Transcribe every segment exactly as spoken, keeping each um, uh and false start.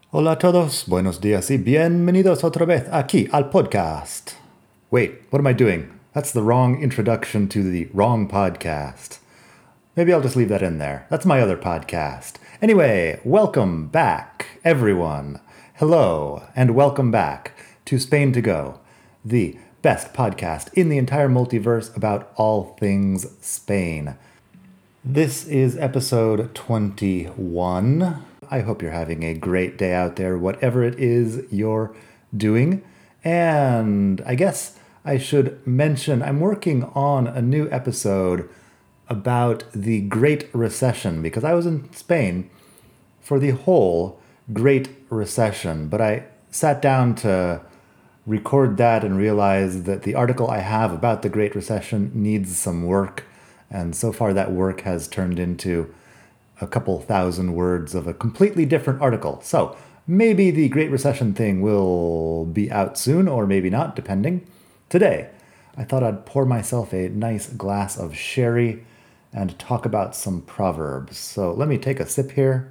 Hola a todos, buenos días y bienvenidos otra vez aquí al podcast. Wait, what am I doing? That's the wrong introduction to the wrong podcast. Maybe I'll just leave that in there. That's my other podcast. Anyway, welcome back, everyone. Hello, and welcome back to Spain to Go, the best podcast in the entire multiverse about all things Spain. This is episode twenty-one. I hope you're having a great day out there, whatever it is you're doing. And I guess I should mention I'm working on a new episode about the Great Recession because I was in Spain for the whole Great Recession, but I sat down to record that and realized that the article I have about the Great Recession needs some work. And so far that work has turned into a couple thousand words of a completely different article. So maybe the Great Recession thing will be out soon, or maybe not, depending. Today, I thought I'd pour myself a nice glass of sherry and talk about some proverbs. So let me take a sip here.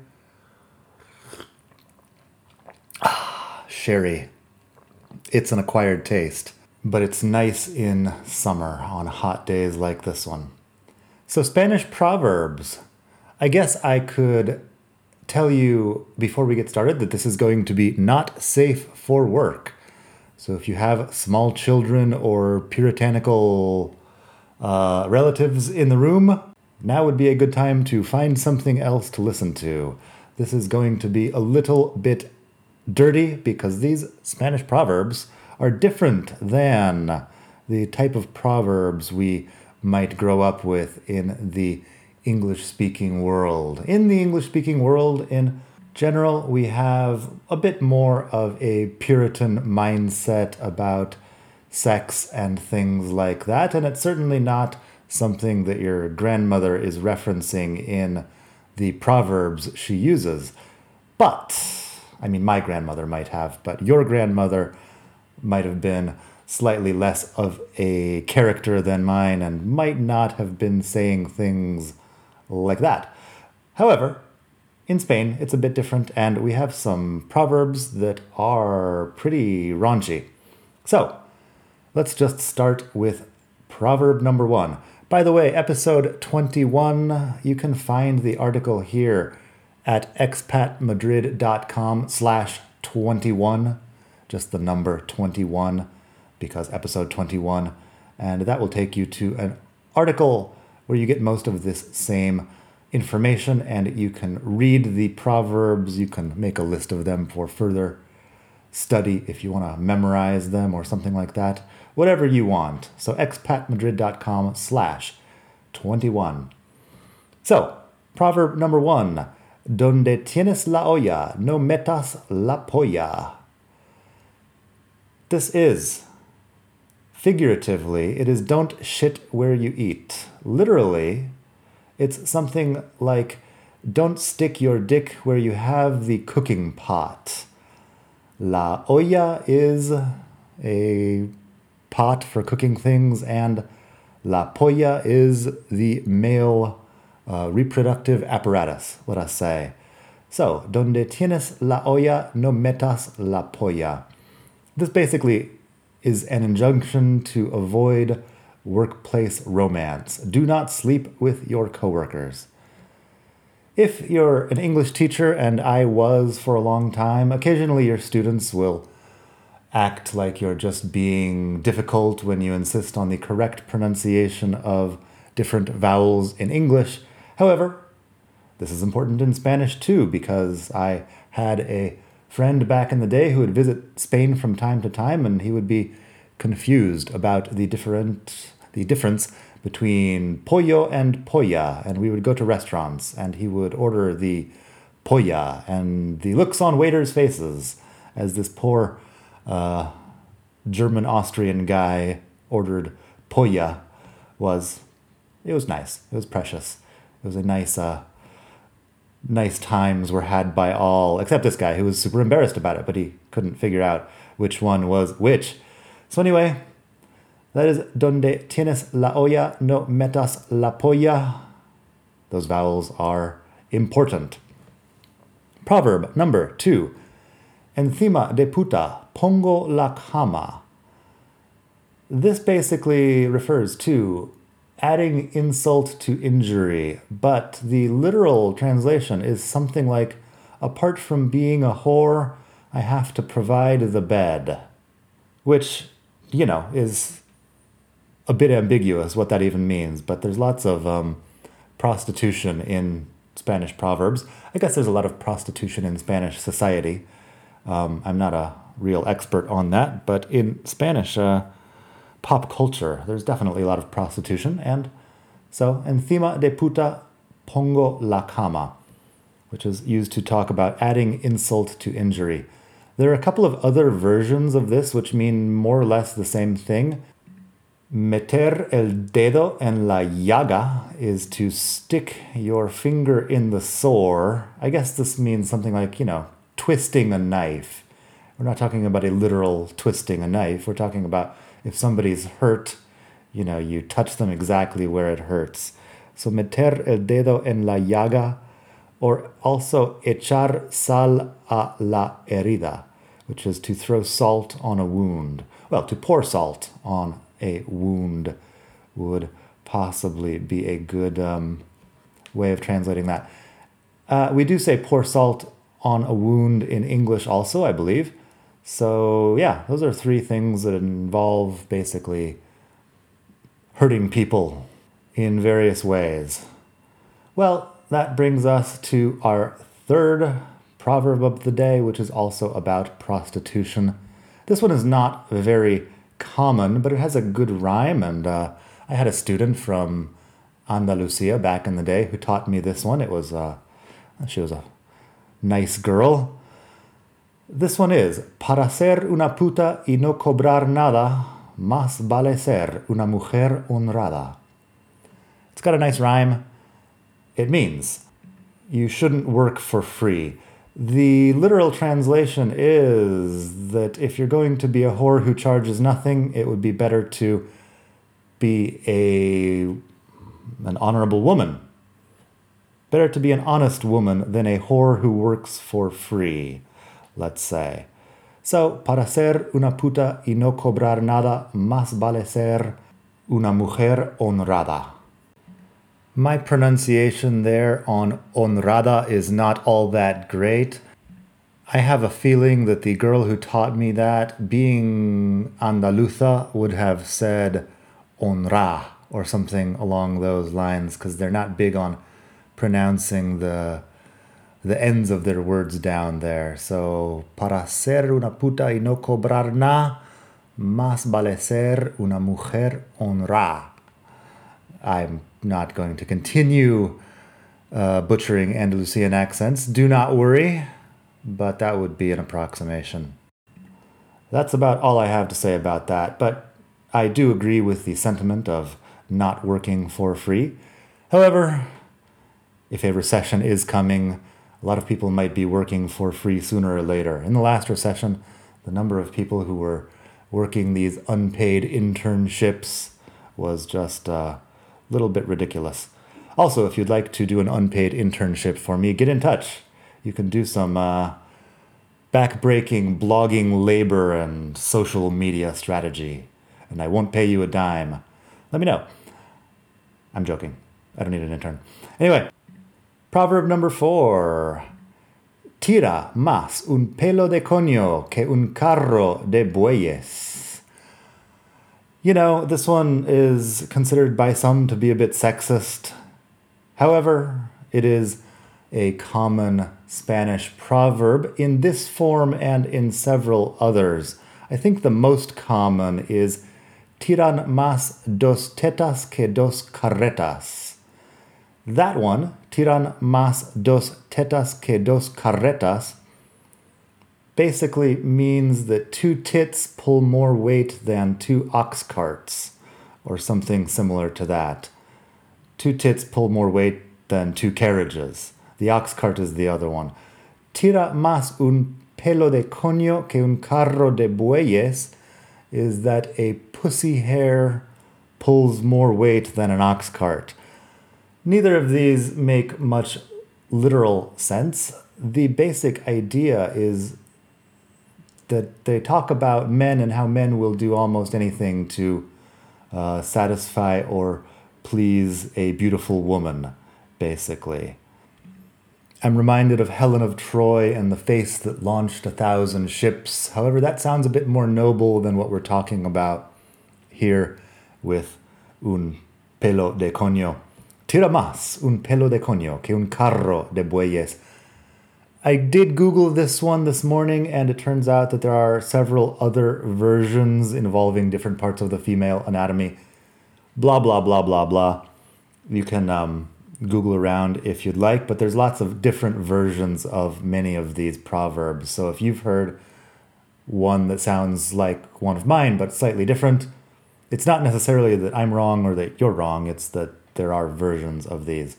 Ah, sherry. It's an acquired taste, but it's nice in summer on hot days like this one. So Spanish proverbs. I guess I could tell you before we get started that this is going to be not safe for work. So if you have small children or puritanical uh, relatives in the room, now would be a good time to find something else to listen to. This is going to be a little bit dirty because these Spanish proverbs are different than the type of proverbs we might grow up with in the English-speaking world. In the English-speaking world, in general, we have a bit more of a Puritan mindset about sex and things like that, and it's certainly not something that your grandmother is referencing in the proverbs she uses. But, I mean, my grandmother might have, but your grandmother might have been slightly less of a character than mine and might not have been saying things like that. However, in Spain, it's a bit different, and we have some proverbs that are pretty raunchy. So, let's just start with proverb number one. By the way, episode twenty-one, you can find the article here at expatmadrid.com slash 21, just the number twenty-one, because episode twenty-one, and that will take you to an article where you get most of this same information, and you can read the proverbs. You can make a list of them for further study if you want to memorize them or something like that. Whatever you want. So expatmadrid.com slash 21. So, proverb number one. Donde tienes la olla, no metas la polla. This is, figuratively, it is don't shit where you eat. Literally, it's something like don't stick your dick where you have the cooking pot. La olla is a pot for cooking things, and la polla is the male uh, reproductive apparatus, let us say. So, donde tienes la olla, no metas la polla. This basically is an injunction to avoid workplace romance. Do not sleep with your coworkers. If you're an English teacher, and I was for a long time, occasionally your students will act like you're just being difficult when you insist on the correct pronunciation of different vowels in English. However, this is important in Spanish too, because I had a friend back in the day who would visit Spain from time to time, and he would be confused about the different the difference between pollo and polla, and we would go to restaurants and he would order the polla, and the looks on waiters' faces as this poor uh, German Austrian guy ordered polla was it was nice. It was precious. It was a nice uh, nice times were had by all, except this guy who was super embarrassed about it, but he couldn't figure out which one was which. So anyway, that is donde tienes la olla, no metas la polla. Those vowels are important. Proverb number two. Encima de puta, pongo la cama. This basically refers to adding insult to injury, but the literal translation is something like, apart from being a whore, I have to provide the bed. Which, you know, is a bit ambiguous what that even means, but there's lots of um, prostitution in Spanish proverbs. I guess there's a lot of prostitution in Spanish society. Um, I'm not a real expert on that, but in Spanish uh, pop culture, there's definitely a lot of prostitution. And so, encima de puta, pongo la cama, which is used to talk about adding insult to injury. There are a couple of other versions of this which mean more or less the same thing. Meter el dedo en la llaga is to stick your finger in the sore. I guess this means something like, you know, twisting a knife. We're not talking about a literal twisting a knife. We're talking about if somebody's hurt, you know, you touch them exactly where it hurts. So meter el dedo en la llaga, or also echar sal a la herida, which is to throw salt on a wound. Well, to pour salt on a wound would possibly be a good um, way of translating that. Uh, we do say pour salt on a wound in English also, I believe. So yeah, those are three things that involve basically hurting people in various ways. Well, that brings us to our third proverb of the day, which is also about prostitution. This one is not very common, but it has a good rhyme, and uh, I had a student from Andalusia back in the day who taught me this one. It was, uh, she was a nice girl. This one is, para ser una puta y no cobrar nada, más vale ser una mujer honrada. It's got a nice rhyme. It means you shouldn't work for free. The literal translation is that if you're going to be a whore who charges nothing, it would be better to be a an honorable woman. Better to be an honest woman than a whore who works for free, let's say. So, para ser una puta y no cobrar nada, más vale ser una mujer honrada. My pronunciation there on honrada is not all that great. I have a feeling that the girl who taught me that, being Andaluza, would have said honra or something along those lines, because they're not big on pronouncing the the ends of their words down there. So, para ser una puta y no cobrar nada, más vale ser una mujer honrada. I'm not going to continue uh, butchering Andalusian accents. Do not worry, but that would be an approximation. That's about all I have to say about that, but I do agree with the sentiment of not working for free. However, if a recession is coming, a lot of people might be working for free sooner or later. In the last recession, the number of people who were working these unpaid internships was just uh, little bit ridiculous. Also, if you'd like to do an unpaid internship for me, get in touch. You can do some uh, back-breaking blogging labor and social media strategy, and I won't pay you a dime. Let me know. I'm joking. I don't need an intern. Anyway, proverb number four. Tira más un pelo de coño que un carro de bueyes. You know, this one is considered by some to be a bit sexist. However, it is a common Spanish proverb in this form and in several others. I think the most common is tiran más dos tetas que dos carretas. That one, tiran más dos tetas que dos carretas, basically means that two tits pull more weight than two ox carts, or something similar to that. Two tits pull more weight than two carriages. The ox cart is the other one. Tira más un pelo de coño que un carro de bueyes is that a pussy hair pulls more weight than an ox cart. Neither of these make much literal sense. The basic idea is that they talk about men and how men will do almost anything to uh, satisfy or please a beautiful woman, basically. I'm reminded of Helen of Troy and the face that launched a thousand ships. However, that sounds a bit more noble than what we're talking about here with un pelo de coño. Tira más un pelo de coño que un carro de bueyes. I did Google this one this morning, and it turns out that there are several other versions involving different parts of the female anatomy. Blah, blah, blah, blah, blah. You can um, Google around if you'd like, but there's lots of different versions of many of these proverbs. So if you've heard one that sounds like one of mine, but slightly different, it's not necessarily that I'm wrong or that you're wrong. It's that there are versions of these.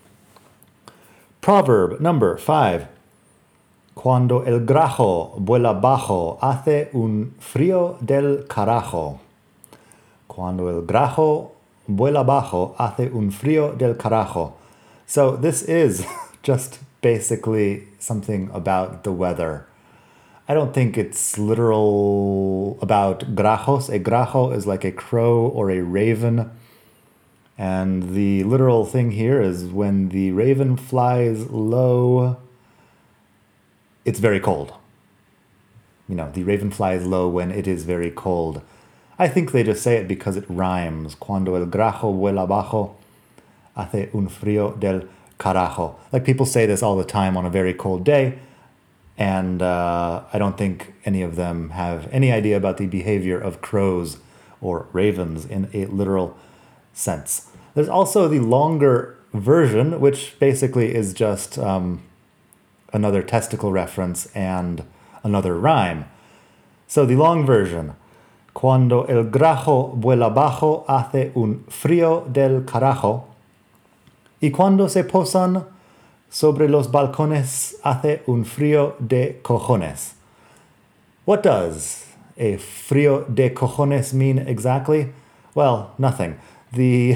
Proverb number five. Cuando el grajo vuela bajo, hace un frío del carajo. Cuando el grajo vuela bajo, hace un frío del carajo. So this is just basically something about the weather. I don't think it's literal about grajos. A grajo is like a crow or a raven. And the literal thing here is when the raven flies low, it's very cold. You know, the raven flies low when it is very cold. I think they just say it because it rhymes. Cuando el grajo vuela bajo, hace un frío del carajo. Like people say this all the time on a very cold day, and uh, I don't think any of them have any idea about the behavior of crows or ravens in a literal sense. There's also the longer version, which basically is just um, another testicle reference and another rhyme. So the long version. Cuando el grajo vuela bajo, hace un frío del carajo. Y cuando se posan sobre los balcones, hace un frío de cojones. What does a frío de cojones mean exactly? Well, nothing. The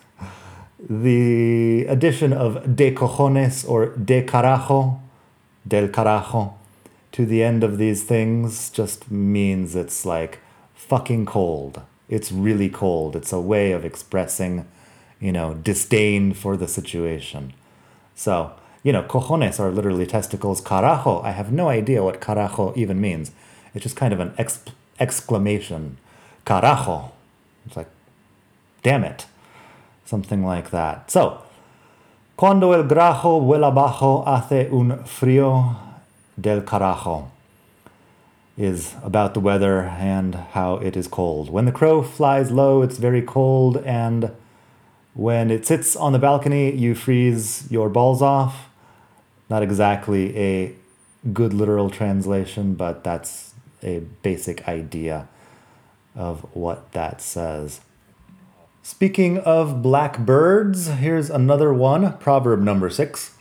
the addition of de cojones or de carajo, del carajo, to the end of these things just means it's like fucking cold. It's really cold. It's a way of expressing, you know, disdain for the situation. So, you know, cojones are literally testicles. Carajo, I have no idea what carajo even means. It's just kind of an ex- exclamation. Carajo. It's like, damn it. Something like that. So, cuando el grajo vuela bajo, hace un frío del carajo, is about the weather and how it is cold. When the crow flies low, it's very cold, and when it sits on the balcony, you freeze your balls off. Not exactly a good literal translation, but that's a basic idea of what that says. Speaking of black birds, here's another one, proverb number six.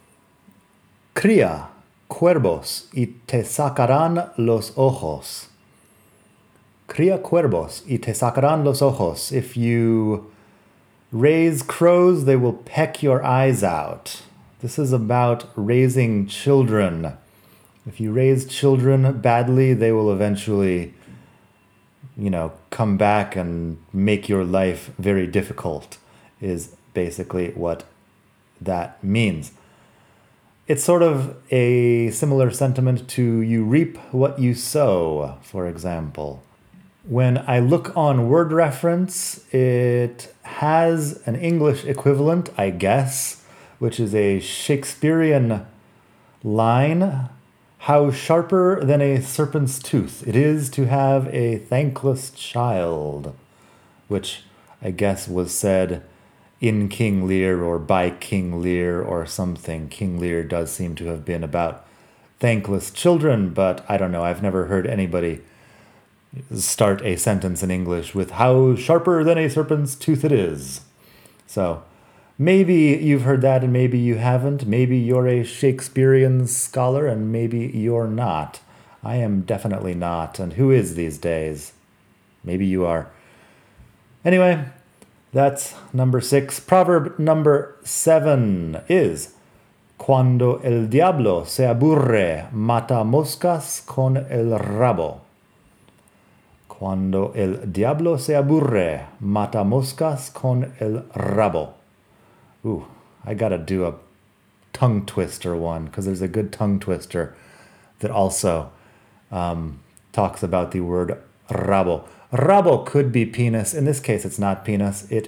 Cría cuervos y te sacarán los ojos. Cría cuervos y te sacarán los ojos. If you raise crows, they will peck your eyes out. This is about raising children. If you raise children badly, they will eventually, you know, come back and make your life very difficult, is basically what that means. It's sort of a similar sentiment to you reap what you sow, for example. When I look on word reference, it has an English equivalent, I guess, which is a Shakespearean line. How sharper than a serpent's tooth it is to have a thankless child, which I guess was said in King Lear or by King Lear or something. King Lear does seem to have been about thankless children, but I don't know. I've never heard anybody start a sentence in English with how sharper than a serpent's tooth it is. So maybe you've heard that and maybe you haven't. Maybe you're a Shakespearean scholar and maybe you're not. I am definitely not. And who is these days? Maybe you are. Anyway, that's number six. Proverb number seven is Cuando el diablo se aburre, mata moscas con el rabo. Cuando el diablo se aburre, mata moscas con el rabo. Ooh, I gotta do a tongue twister one, because there's a good tongue twister that also um, talks about the word rabo. Rabo could be penis. In this case, it's not penis. It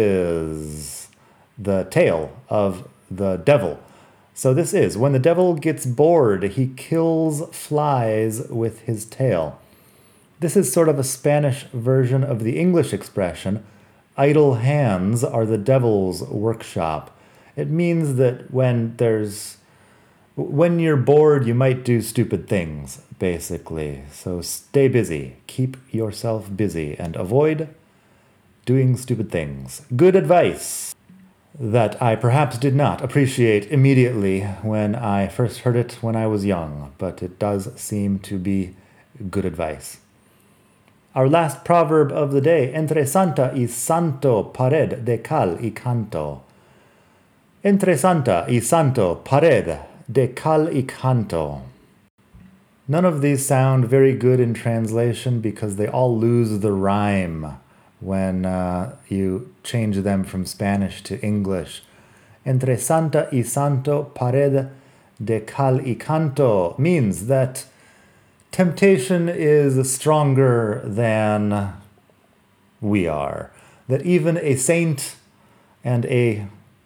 is the tail of the devil. So this is, when the devil gets bored, he kills flies with his tail. This is sort of a Spanish version of the English expression, idle hands are the devil's workshop. It means that when there's, when you're bored, you might do stupid things, basically. So stay busy, keep yourself busy, and avoid doing stupid things. Good advice that I perhaps did not appreciate immediately when I first heard it when I was young, but it does seem to be good advice. Our last proverb of the day, entre santa y santo, pared de cal y canto. Entre santa y santo, pared de cal y canto. None of these sound very good in translation because they all lose the rhyme when uh, you change them from Spanish to English. Entre santa y santo, pared de cal y canto means that temptation is stronger than we are. That even a saint and a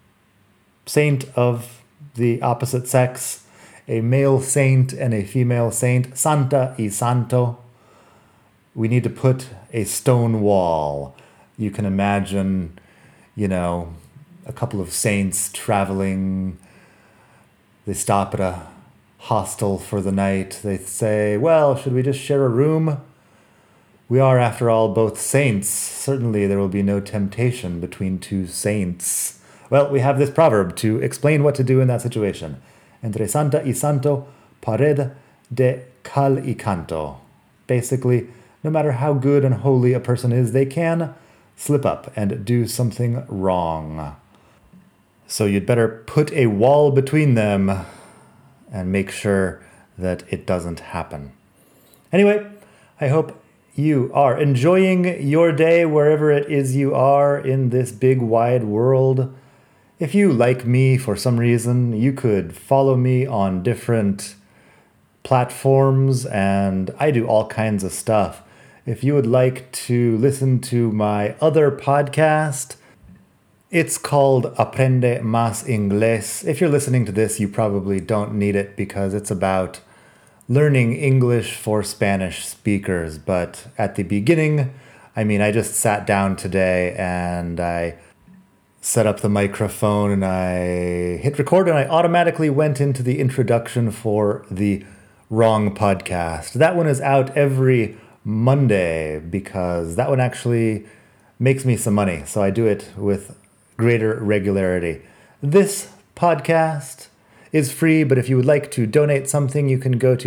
saint of the opposite sex, a male saint and a female saint, santa y santo, we need to put a stone wall. You can imagine, you know, a couple of saints traveling. They stop at a hostel for the night. They say, well, should we just share a room? We are, after all, both saints. Certainly there will be no temptation between two saints. Well, we have this proverb to explain what to do in that situation. Entre santa y santo, pared de cal y canto. Basically, no matter how good and holy a person is, they can slip up and do something wrong. So you'd better put a wall between them and make sure that it doesn't happen. Anyway, I hope you are enjoying your day wherever it is you are in this big wide world. If you, like me, for some reason, you could follow me on different platforms, and I do all kinds of stuff. If you would like to listen to my other podcast, it's called Aprende Más Inglés. If you're listening to this, you probably don't need it because it's about learning English for Spanish speakers. But at the beginning, I mean, I just sat down today and I set up the microphone and I hit record and I automatically went into the introduction for the Wrong podcast. That one is out every Monday because that one actually makes me some money. So I do it with greater regularity. This podcast is free, but if you would like to donate something, you can go to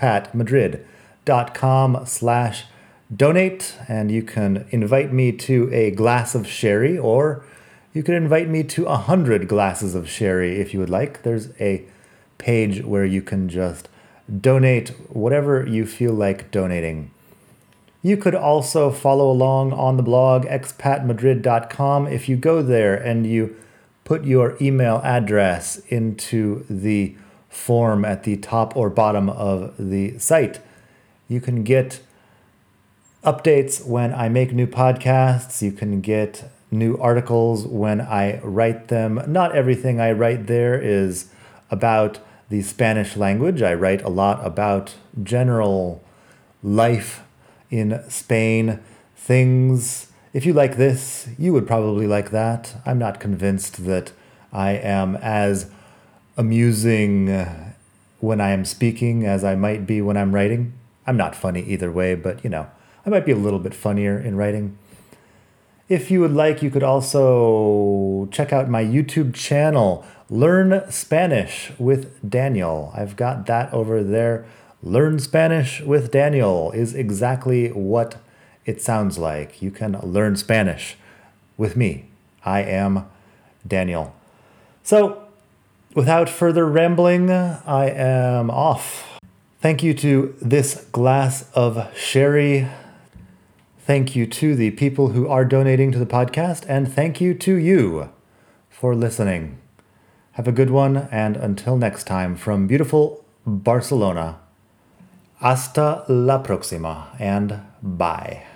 expatmadrid.com slash donate, and you can invite me to a glass of sherry, or you can invite me to a hundred glasses of sherry if you would like. There's a page where you can just donate whatever you feel like donating. You could also follow along on the blog expat madrid dot com. If you go there and you put your email address into the form at the top or bottom of the site, you can get updates when I make new podcasts. You can get new articles when I write them. Not everything I write there is about the Spanish language. I write a lot about general life in Spain, things. If you like this, you would probably like that. I'm not convinced that I am as amusing when I am speaking as I might be when I'm writing. I'm not funny either way, but you know, I might be a little bit funnier in writing. If you would like, you could also check out my YouTube channel, Learn Spanish with Daniel. I've got that over there. Learn Spanish with Daniel is exactly what it sounds like. You can learn Spanish with me. I am Daniel. So, without further rambling, I am off. Thank you to this glass of sherry. Thank you to the people who are donating to the podcast, and thank you to you for listening. Have a good one, and until next time, from beautiful Barcelona, hasta la próxima, and bye.